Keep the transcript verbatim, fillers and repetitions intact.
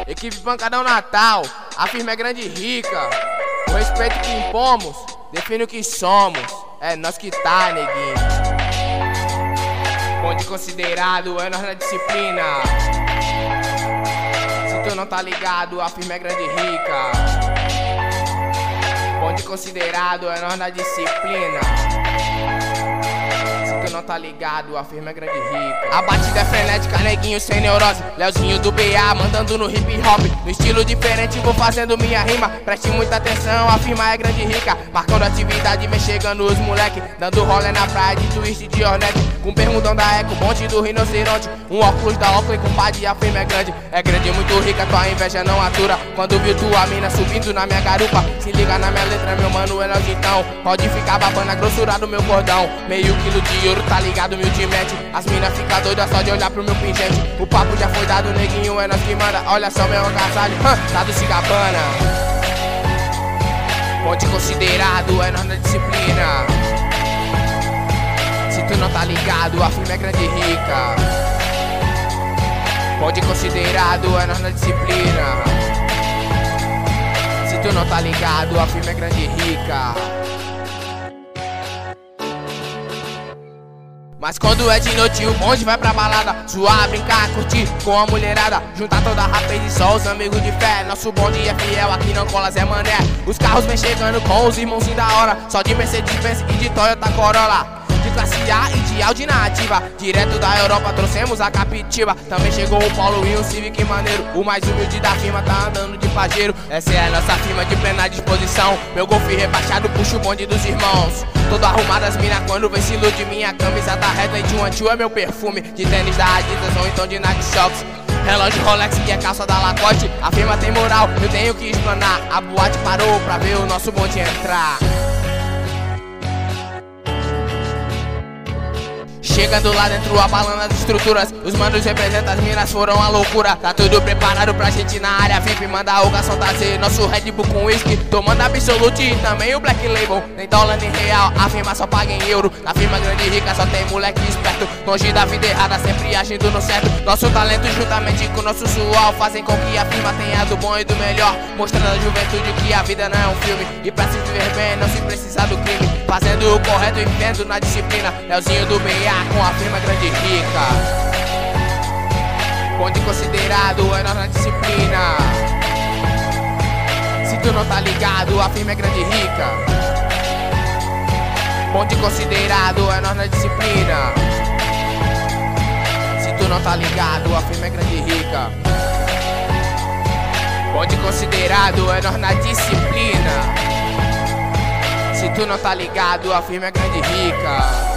Equipe Pancadão Natal, a firma é grande e rica. O respeito que impomos define o que somos. É nós que tá, neguinho. Bonde considerado, é nós na disciplina. Se tu não tá ligado, a firma é grande e rica. Bonde considerado, é nós na disciplina. Se tu não tá ligado, a firma é grande e rica. A batida é frenética, neguinho sem neurose. Leozinho do B A mandando no hip hop. No estilo diferente vou fazendo minha rima. Preste muita atenção, a firma é grande e rica. Marcando atividade, vem chegando os moleque. Dando rolê na praia de twist de Hornet. Com bermudão da Eco, bonde do rinoceronte. Um óculos da Oakley, compadre, a firma é grande. É grande, muito rica, tua inveja não atura. Quando viu tua mina subindo na minha garupa. Se liga na minha letra, meu mano, é nós então. Pode ficar babando a grossura do meu cordão. Meio quilo de ouro, tá ligado, humildemente. As minas ficam doidas só de olhar pro meu pingente. O papo já foi dado, neguinho, é nós que manda. Olha só meu agasalho, tá do Cigabana. Ponte considerado, é nós na disciplina. Se tu não tá ligado, a firma é grande e rica. Ponte considerado, é nós na disciplina. Se tu não tá ligado, a firma é grande e rica. Mas quando é de noite o bonde vai pra balada. Zoar, brincar, curtir com a mulherada. Juntar toda a rapaz e só os amigos de fé. Nosso bonde é fiel, aqui não cola Zé Mané. Os carros vem chegando com os irmãozinhos da hora. Só de Mercedes-Benz e de Toyota Corolla. De classe A e de Audi na ativa. Direto da Europa trouxemos a Captiva. Também chegou o Polo e um Civic maneiro. O mais humilde da firma tá andando de pajeiro. Essa é a nossa firma de plena disposição. Meu golfe rebaixado puxa o bonde dos irmãos. Todo arrumado as mina quando vem se ilude. Minha camisa da Redline de um tio é meu perfume. De tênis da Adidas ou então de Nike Shox. Relógio Rolex que é calça da Lacoste. A firma tem moral, eu tenho que explanar. A boate parou pra ver o nosso bonde entrar. Chegando lá dentro, abalando as estruturas. Os manos representam, as minas foram a loucura. Tá tudo preparado pra gente na área V I P. Manda o garçom trazer nosso Red Bull com whisky. Tomando Absolute e também o Black Label. Nem dólar nem real, a firma só paga em euro. Na firma grande e rica só tem moleque esperto. Longe da vida errada, sempre agindo no certo. Nosso talento juntamente com nosso suor fazem com que a firma tenha do bom e do melhor. Mostrando à juventude que a vida não é um filme. E pra se viver bem não se precisa do crime. Fazendo o correto e vivendo na disciplina. Leozinho do B A com a firma grande e rica. Bonde considerado, é nós na disciplina. Se tu não tá ligado, a firma é grande e rica. Bonde considerado, é nós na disciplina. Se tu não tá ligado, a firma é grande e rica. Bonde considerado, é nós na disciplina. Se tu não tá ligado, a firma é grande e rica.